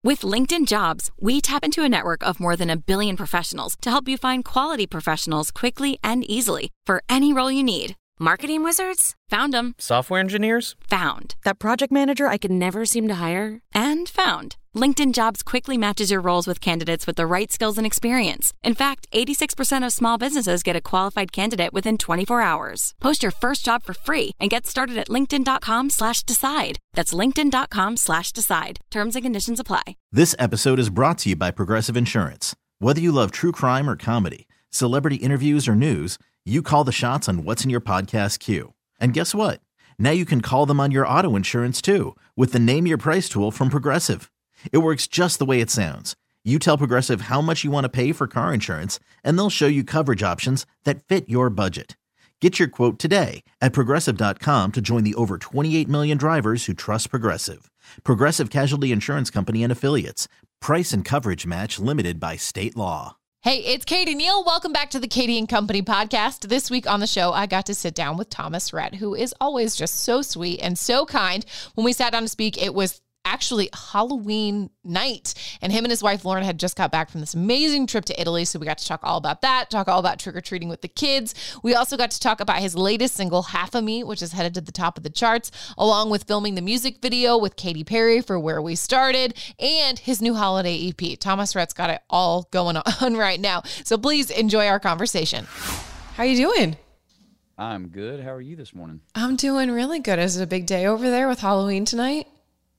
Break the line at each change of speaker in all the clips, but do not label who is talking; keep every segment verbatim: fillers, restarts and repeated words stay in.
With LinkedIn Jobs, we tap into a network of more than a billion professionals to help you find quality professionals quickly and easily for any role you need. Marketing wizards? Found them.
Software engineers?
Found. That project manager I could never seem to hire? And found. LinkedIn Jobs quickly matches your roles with candidates with the right skills and experience. In fact, eighty-six percent of small businesses get a qualified candidate within twenty-four hours. Post your first job for free and get started at linkedin.com slash decide. That's linkedin.com slash decide. Terms and conditions apply.
This episode is brought to you by Progressive Insurance. Whether you love true crime or comedy, celebrity interviews or news, you call the shots on what's in your podcast queue. And guess what? Now you can call them on your auto insurance too with the Name Your Price tool from Progressive. It works just the way it sounds. You tell Progressive how much you want to pay for car insurance, and they'll show you coverage options that fit your budget. Get your quote today at Progressive dot com to join the over twenty-eight million drivers who trust Progressive. Progressive Casualty Insurance Company and Affiliates. Price and coverage match limited by state law.
Hey, it's Katie Neal. Welcome back to the Katie and Company podcast. This week on the show, I got to sit down with Thomas Rhett, who is always just so sweet and so kind. When we sat down to speak, it was actually Halloween night, and him and his wife Lauren had just got back from this amazing trip to Italy, so we got to talk all about that, talk all about trick-or-treating with the kids. We also got to talk about his latest single, Half of Me, which is headed to the top of the charts, along with filming the music video with Katy Perry for Where We Started, and his new holiday E P. Thomas Rhett's got it all going on right now, so please enjoy our conversation. How you doing?
I'm good. How are you this morning?
I'm doing really good. Is it a big day over there with Halloween tonight?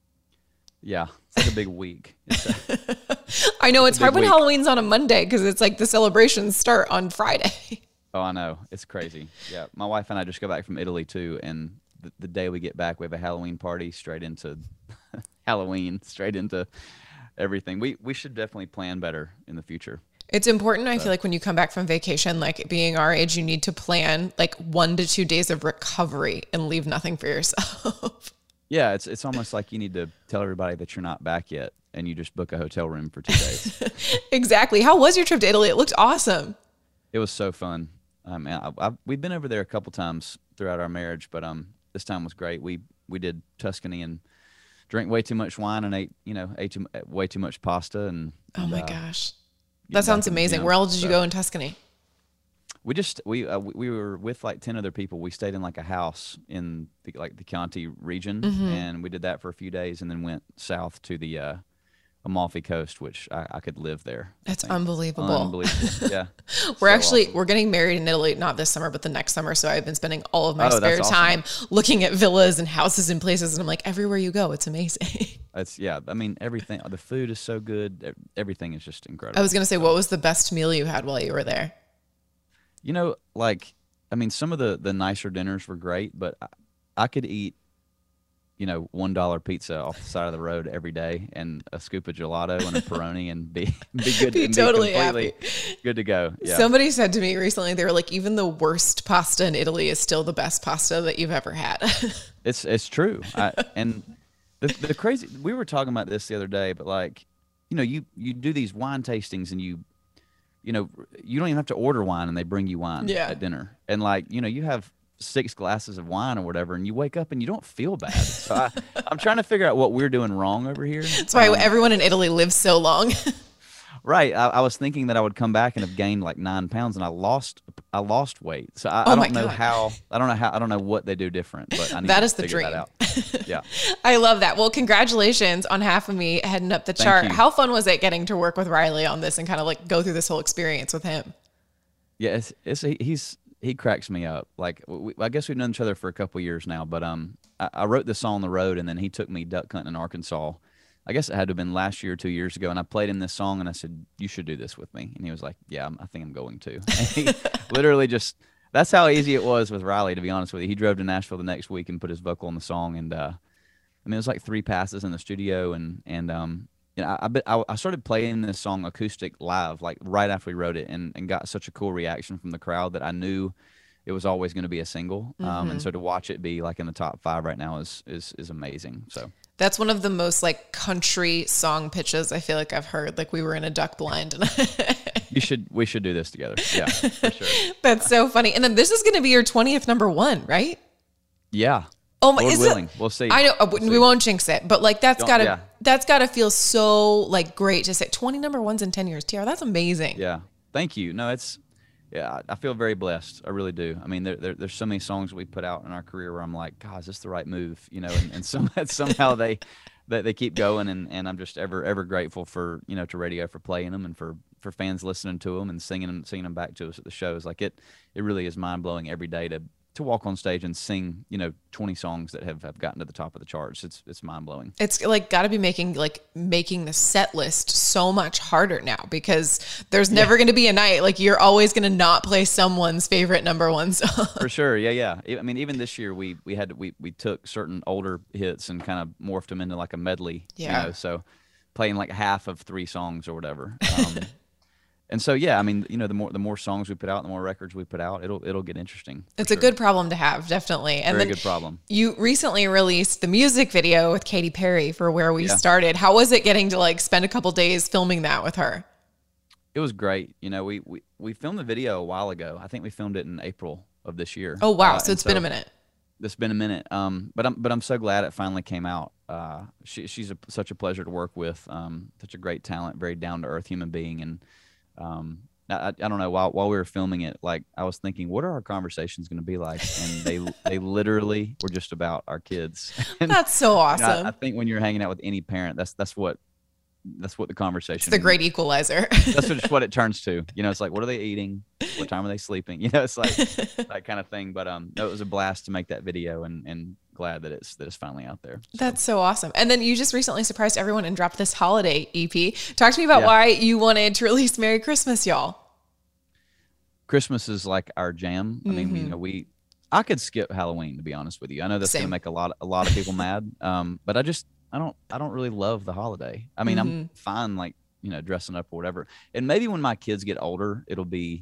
Yeah, it's like a big week. A,
I know it's, it's hard when
week.
Halloween's on a Monday because it's like the celebrations start on Friday.
Oh, I know. It's crazy. Yeah, my wife and I just got back from Italy too, and the, the day we get back, we have a Halloween party straight into Halloween, straight into everything. We we should definitely plan better in the future.
It's important. I feel like when you come back from vacation, like being our age, you need to plan like one to two days of recovery and leave nothing for yourself.
Yeah, it's it's almost like you need to tell everybody that you're not back yet, and you just book a hotel room for two days.
Exactly. How was your trip to Italy? It looked awesome. It
was so fun. Um, I, I, we've been over there a couple times throughout our marriage, but um, this time was great. We we did Tuscany and drank way too much wine and ate you know ate too, way too much pasta and.
Oh my
uh,
gosh, that sounds amazing. Where else did you go in Tuscany?
We just we uh, we were with like ten other people. We stayed in like a house in the, like the Chianti region, mm-hmm. and we did that for a few days, and then went south to the uh, Amalfi Coast, which I, I could live there.
That's unbelievable.
Unbelievable. Yeah,
we're
so
actually
awesome.
We're getting married in Italy, not this summer, but the next summer. So I've been spending all of my
oh,
spare
awesome.
time looking at villas and houses and places, and I'm like, everywhere you go, it's amazing.
It's yeah. I mean, everything. The food is so good. Everything is just incredible.
I was gonna say, what was the best meal you had while you were there?
You know, like, I mean, some of the, the nicer dinners were great, but I, I could eat, you know, one dollar pizza off the side of the road every day and a scoop of gelato and a Peroni and be be good
be
and
totally
be completely
happy.
Good to go. Yeah.
Somebody said to me recently, they were like, even the worst pasta in Italy is still the best pasta that you've ever had.
it's it's true. I, and the the crazy, we were talking about this the other day, but like, you know, you, you do these wine tastings and you, you know, you don't even have to order wine and they bring you wine
yeah.
at dinner. And like, you know, you have six glasses of wine or whatever and you wake up and you don't feel bad. So I, I'm trying to figure out what we're doing wrong over here.
That's why um, everyone in Italy lives so long.
Right. I, I was thinking that I would come back and have gained like nine pounds and I lost, I lost weight. So I,
oh
I don't
my
know
God.
how, I don't know how, I don't know what they do different, but I need
that
to
is the
figure
dream.
that out. Yeah.
I love that. Well, congratulations on Half of Me heading up the
Thank
chart.
you.
How fun was it getting to work with Riley on this and kind of like go through this whole experience with him?
Yeah. It's, it's, he's, he cracks me up. Like, we, I guess we've known each other for a couple of years now, but um, I, I wrote this song on the road and then he took me duck hunting in Arkansas. I guess it had to have been last year or two years ago, and I played him this song, and I said, you should do this with me. And he was like, yeah, I think I'm going to. And he literally just, that's how easy it was with Riley, to be honest with you. He drove to Nashville the next week and put his vocal on the song, and uh, I mean, it was like three passes in the studio, and, and um, you know, I, I, I started playing this song acoustic live, like right after we wrote it, and, and got such a cool reaction from the crowd that I knew it was always going to be a single. Um,
Mm-hmm.
and so to watch it be like in the top five right now is is is amazing. So.
That's one of the most like country song pitches I feel like I've heard. Like we were in a duck blind.
you should, we should do this together. Yeah, for sure.
That's so funny. And then this is going to be your twentieth number one, right?
Yeah.
Oh my,
Lord
is
willing,
it,
we'll see.
I know
we'll
we
see.
won't jinx it, but like that's
Don't-
gotta
yeah.
that's gotta feel so like great to say twenty number ones in ten years. Tiara, that's amazing.
Yeah, thank you. No, it's yeah, I I feel very blessed. I really do. I mean, there, there there's so many songs we put out in our career where I'm like, God, is this the right move? You know, and, and some, somehow they, they they keep going, and, and I'm just ever ever grateful for you know to radio for playing them and for, for fans listening to them and singing them singing them back to us at the shows. Like it it really is mind blowing every day to. to walk on stage and sing, you know, twenty songs that have, have gotten to the top of the charts. It's it's mind blowing.
It's like got to be making like making the set list so much harder now because there's never yeah. going to be a night like you're always going to not play someone's favorite number one song.
For sure. Yeah. Yeah. I mean, even this year we, we had, we, we took certain older hits and kind of morphed them into like a medley, yeah. you know, so playing like half of three songs or whatever. Um, And so, yeah, I mean, you know, the more the more songs we put out, the more records we put out, it'll it'll get interesting.
It's
sure.
a good problem to have, definitely. And
Very
then
good problem.
You recently released the music video with Katy Perry for Where We
Yeah.
Started. How was it getting to like spend a couple days filming that with her?
It was great. You know, we, we, we filmed the video a while ago. I think we filmed it in April of this year.
Oh, wow.
Uh,
so it's
so
been a minute.
It's been a minute. Um, but I'm but I'm so glad it finally came out. Uh, she she's a, such a pleasure to work with. Um, such a great talent, very down to earth human being, and um. I, I don't know. While while we were filming it, like I was thinking, what are our conversations going to be like? And they they literally were just about our kids. And,
that's so awesome.
you know, I, I think when you're hanging out with any parent, that's that's what that's what the conversation.
It's the great equalizer.
That's just what it turns to. You know, it's like, what are they eating? What time are they sleeping? You know, it's like that kind of thing. But um, no, it was a blast to make that video, and and glad that it's that it's finally out there. So.
That's so awesome. And then you just recently surprised everyone and dropped this holiday E P. Talk to me about
Yeah.
why you wanted to release Merry Christmas, y'all.
Christmas is like our jam. I mean,
Mm-hmm.
you know, we I could skip Halloween, to be honest with you. I know that's
Same.
gonna make a lot a lot of people mad. Um, but I just I don't I don't really love the holiday. I mean,
Mm-hmm.
I'm fine like, you know, dressing up or whatever. And maybe when my kids get older, it'll be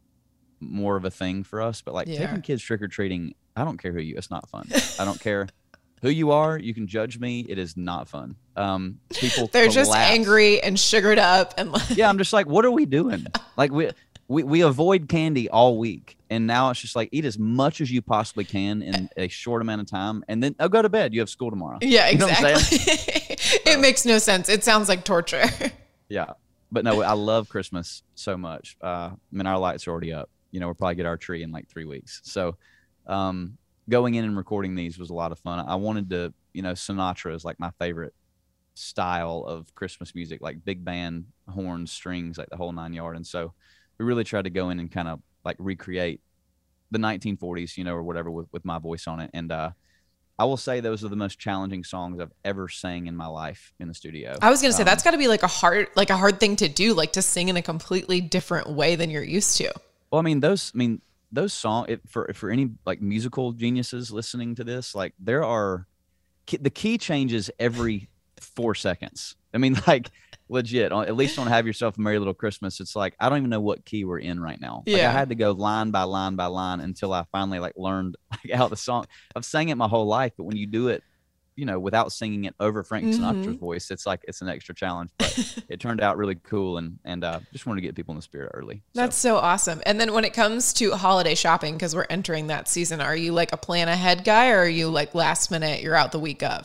more of a thing for us. But like
Yeah.
taking kids trick or treating, I don't care who you. It's not fun. I don't care who you are. You can judge me. It is not fun. Um, people
They're just
collapse.
angry and sugared up and like,
Yeah, I'm just like, what are we doing? Like we. We we avoid candy all week, and now it's just like eat as much as you possibly can in a short amount of time, and then oh, go to bed. You have school tomorrow.
yeah,
You know what I'm
exactly.
saying?
It makes no sense. It sounds like torture.
Yeah, but no, I love Christmas so much. Uh, I mean, our lights are already up. You know, we'll probably get our tree in like three weeks. So, um, going in and recording these was a lot of fun. I wanted to, you know, Sinatra is like my favorite style of Christmas music, like big band, horns, strings, like the whole nine yard, and so. We really tried to go in and kind of like recreate the nineteen forties, you know, or whatever with, with my voice on it. And uh, I will say those are the most challenging songs I've ever sang in my life in the studio.
I was going to say,
Um,
that's got to be like a hard, like a hard thing to do, like to sing in a completely different way than you're used to.
Well, I mean, those, I mean, those songs, it, for, for any like musical geniuses listening to this, like there are, the key changes every four seconds. I mean, like, legit, at least on Have Yourself a Merry Little Christmas, it's like I don't even know what key we're in right now. Like,
Yeah.
I had to go line by line by line until I finally like learned like how the song. I've sang it my whole life, but when you do it, you know, without singing it over Frank Sinatra's
Mhm.
voice, it's like it's an extra challenge. But it turned out really cool, and and uh, just wanted to get people in the spirit early. So.
That's so awesome. And then when it comes to holiday shopping, because we're entering that season, are you like a plan ahead guy or are you like last minute, you're out the week of?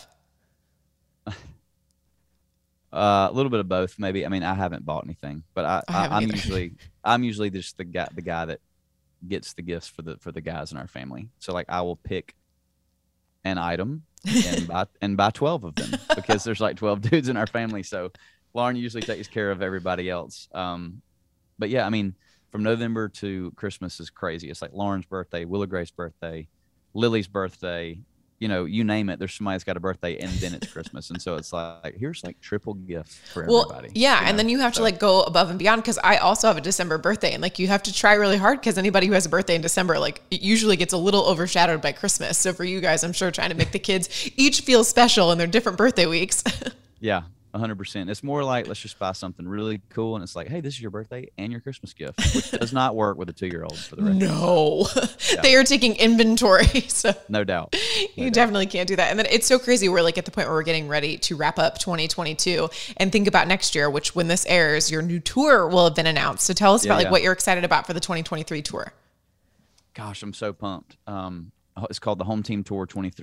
Uh, a little bit of both, maybe. I mean, I haven't bought anything, but I,
I
I,
haven't
I'm
either.
usually I'm usually just the guy the guy that gets the gifts for the for the guys in our family. So like I will pick an item and buy and buy twelve of them because there's like twelve dudes in our family. So Lauren usually takes care of everybody else. Um, but yeah, I mean, from November to Christmas is crazy. It's like Lauren's birthday, Willa Grace's birthday, Lily's birthday. You know, you name it, there's somebody that's got a birthday and then it's Christmas. And so it's like, here's like triple gifts for
Well,
everybody.
yeah.
you
And
know?
then you have to
So-
like go above and beyond because I also have a December birthday and like you have to try really hard because anybody who has a birthday in December, like it usually gets a little overshadowed by Christmas. So for you guys, I'm sure trying to make the kids each feel special in their different birthday weeks.
Yeah, one hundred percent. It's more like, let's just buy something really cool. And it's like, hey, this is your birthday and your Christmas gift, which does not work with a two-year-old for the rest of
No, they are taking inventory. So
No doubt. No
you
doubt.
definitely can't do that. And then it's so crazy. We're like at the point where we're getting ready to wrap up twenty twenty-two and think about next year, which when this airs, your new tour will have been announced. So tell us
Yeah,
about like
yeah.
what you're excited about for the twenty twenty-three tour.
Gosh, I'm so pumped. Um, it's called the Home Team Tour twenty-three.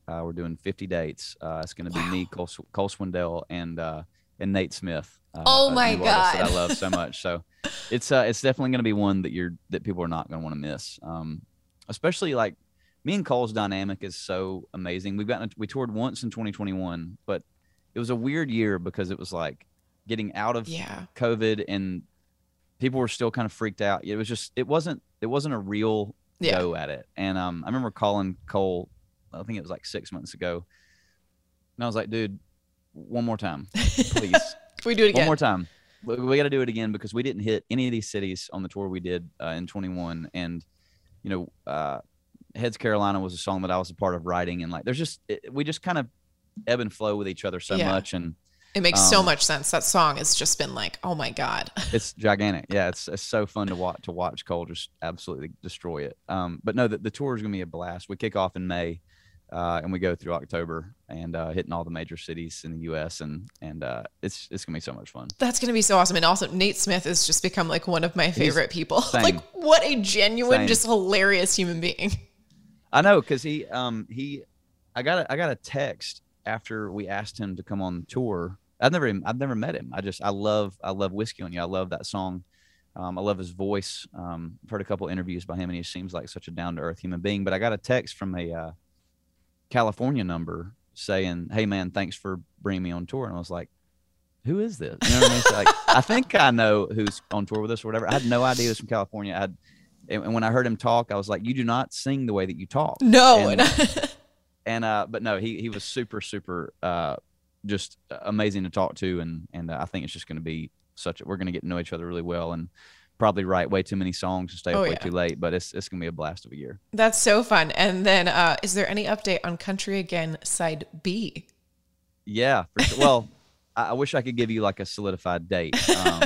Uh, we're doing fifty dates. Uh, it's going to
Wow.
be me, Cole, Cole Swindell, and uh, and Nate Smith. Uh,
Oh
a
my
new artist that
God.
I love so much. So it's uh, it's definitely going to be one that you're that people are not going to want to miss. Um, especially like me and Cole's dynamic is so amazing. We've gotten we toured once in twenty twenty-one, but it was a weird year because it was like getting out of
Yeah.
COVID and people were still kind of freaked out. It was just it wasn't it wasn't a real
Yeah.
go at it. And um, I remember calling Cole, I think it was like six months ago, and I was like, dude, one more time, please.
Can we do it again?
One more time. We, we got to do it again because we didn't hit any of these cities on the tour we did uh, in twenty-one. And, you know, uh, Heads Carolina was a song that I was a part of writing. And like, there's just, it, we just kind of ebb and flow with each other so
Yeah.
much. And
It makes so
Um,
much sense. That song has just been like, oh my God.
it's gigantic. Yeah. It's, it's so fun to watch, to watch Cole just absolutely destroy it. Um, but no, the, the tour is going to be a blast. We kick off in May. Uh, and we go through October and uh, hitting all the major cities in the U S and and uh, it's it's gonna be so much fun.
That's going to be so awesome. And also Nate Smith has just become like one of my favorite people.
same.
Like what a genuine,
Same.
just hilarious human being.
I know because he um he I got a, I got a text after we asked him to come on tour. I've never I've never met him. I just I love I love Whiskey on You. I love that song. Um, I love his voice. Um, I've heard a couple interviews by him and he seems like such a down to earth human being. But I got a text from a uh, California number saying, "Hey man, thanks for bringing me on tour." And I was like, "Who is this?" You know what I mean? So like, I think I know who's on tour with us or whatever. I had no idea he was from California. I had, and when I heard him talk, I was like, "You do not sing the way that you talk."
No.
And, and uh, but no, he he was super super uh, just amazing to talk to, and and uh, I think it's just going to be such. A, we're going to get to know each other really well, and probably write way too many songs and stay up
Oh,
way
yeah.
too late. But it's it's going to be a blast of a year.
That's so fun. And then uh, is there any update on Country Again side B?
Yeah, for sure. Well, I, I wish I could give you like a solidified date. Um,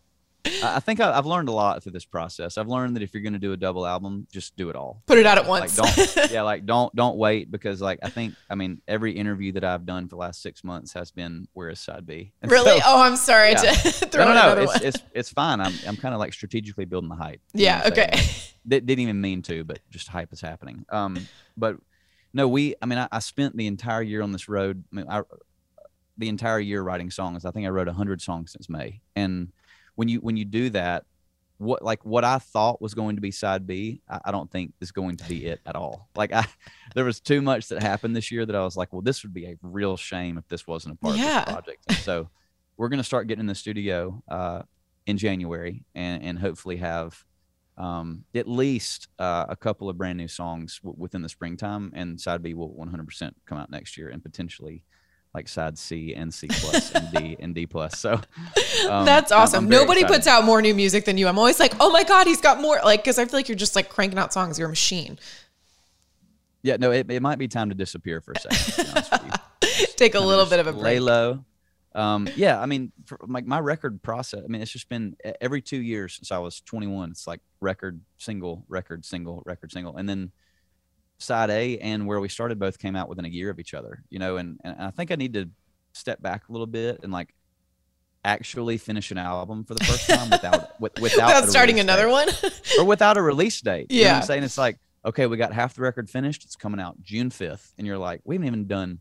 I, I think I, I've learned a lot through this process. I've learned that if you're going to do a double album, just do it all.
Put it out at
Like
once.
don't, yeah, like don't don't wait because like I think I mean every interview that I've done for the last six months has been where is side B? And
Really?
so-
oh, I'm sorry
yeah.
to throw
no,
in
no, no.
another
It's,
one.
it's it's fine. I'm I'm kind of like strategically building the hype. You know
Yeah,
what I'm saying?
okay.
Like, didn't even mean to, but just hype is happening. Um, but no, we. I mean, I, I spent the entire year on this road. I mean, I, the entire year writing songs. I think I wrote a hundred songs since May. And when you when you do that, what like what I thought was going to be side B, I, I don't think is going to be it at all. Like I, there was too much that happened this year that I was like, well, this would be a real shame if this wasn't a part
Yeah.
of this project. And so we're going to start getting in the studio uh, in January and and hopefully have. Um, at least uh, a couple of brand new songs w- within the springtime, and side B will one hundred percent come out next year, and potentially like side C and C plus and D and D plus. So um,
That's
I'm-
awesome.
I'm very
Nobody
excited.
puts out more new music than you. I'm always like, oh my God, he's got more. Like, because I feel like you're just like cranking out songs. You're a machine.
Yeah, no, it, it might be time to disappear for a second. To be honest with you.
Take a
Kinda
little
just
bit of a
lay
break.
low. Um, yeah, I mean, for, like my record process. I mean, it's just been e- every two years since I was twenty-one. It's like record, single, record, single, record, single, and then side A and where we started both came out within a year of each other. You know, and and I think I need to step back a little bit and like actually finish an album for the first time without with, without
Without
a
starting
release
another
date.
one.
or without a release date. You know what
Yeah.
I'm saying? It's like, okay, we got half the record finished. It's coming out June fifth. And you're like, we haven't even done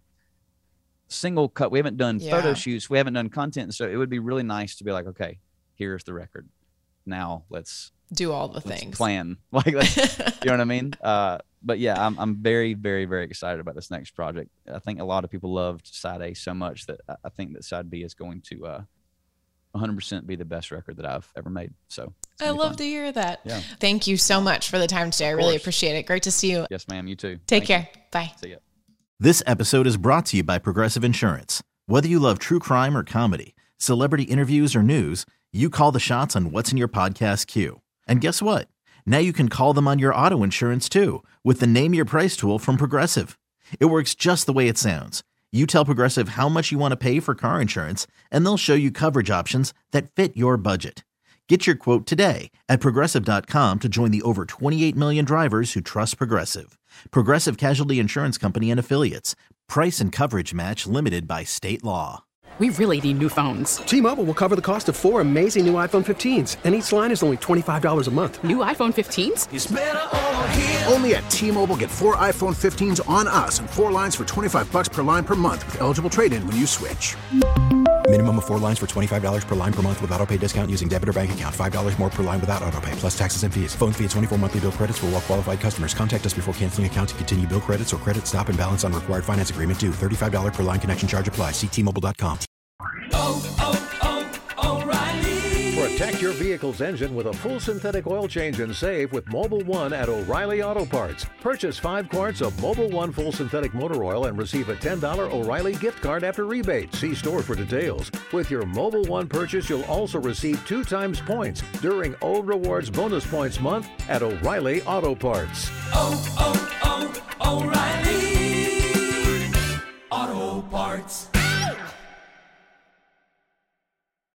single cut. We haven't done
Yeah.
photo shoots. We haven't done content. So it would be really nice to be like, okay, here's the record. Now let's,
Do all the
let's
things.
plan. Like, let's, you know what I mean? Uh, but yeah, I'm, I'm very, very, very excited about this next project. I think a lot of people loved side A so much that I- I think that side B is going to, uh, one hundred percent be the best record that I've ever made. So it's
I
gonna be
love
fun.
to hear that.
Yeah.
Thank you so much for the time today. I really
course.
appreciate it. Great to see you.
Yes, ma'am. You too.
Take
Thank you.
care. Bye.
See ya.
This episode is brought to you by Progressive Insurance. Whether you love true crime or comedy, celebrity interviews or news, you call the shots on what's in your podcast queue. And guess what? Now you can call them on your auto insurance too with the Name Your Price tool from Progressive. It works just the way it sounds. You tell Progressive how much you want to pay for car insurance, and they'll show you coverage options that fit your budget. Get your quote today at Progressive dot com to join the over twenty-eight million drivers who trust Progressive. Progressive Casualty Insurance Company and Affiliates. Price and coverage match limited by state law.
We really need new phones.
T-Mobile will cover the cost of four amazing new iPhone fifteens, and each line is only twenty-five dollars a month.
New iPhone fifteens?
It's better over here. Only at T-Mobile, get four iPhone fifteens on us and four lines for twenty-five dollars per line per month with eligible trade-in when you switch.
Minimum of four lines for twenty-five dollars per line per month with autopay discount using debit or bank account. five dollars more per line without autopay, plus taxes and fees. Phone fee at twenty-four monthly bill credits for well-qualified customers. Contact us before canceling account to continue bill credits or credit stop and balance on required finance agreement due. thirty-five dollars per line connection charge applies. See T Mobile dot com.
Oh, oh, oh, O'Reilly.
Protect your vehicle's engine with a full synthetic oil change and save with Mobil one at O'Reilly Auto Parts. Purchase five quarts of Mobil one full synthetic motor oil and receive a ten dollars O'Reilly gift card after rebate. See store for details. With your Mobil one purchase, you'll also receive two times points during O Rewards Bonus Points Month at O'Reilly Auto Parts.
Oh, oh, oh, O'Reilly Auto Parts.